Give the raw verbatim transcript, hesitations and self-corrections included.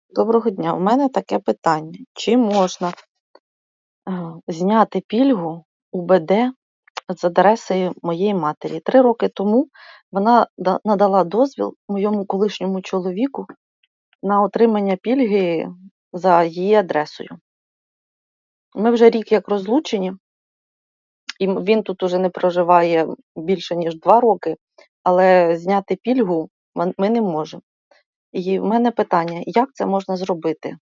Доброго дня. У мене таке питання. Чи можна е, зняти пільгу УБД з адреси моєї матері? Три роки тому вона да- надала дозвіл моєму колишньому чоловіку на отримання пільги за її адресою. Ми вже рік як розлучені, і м- він тут уже не проживає більше, ніж два роки, але зняти пільгу ми ми не можемо. І в мене питання, як це можна зробити?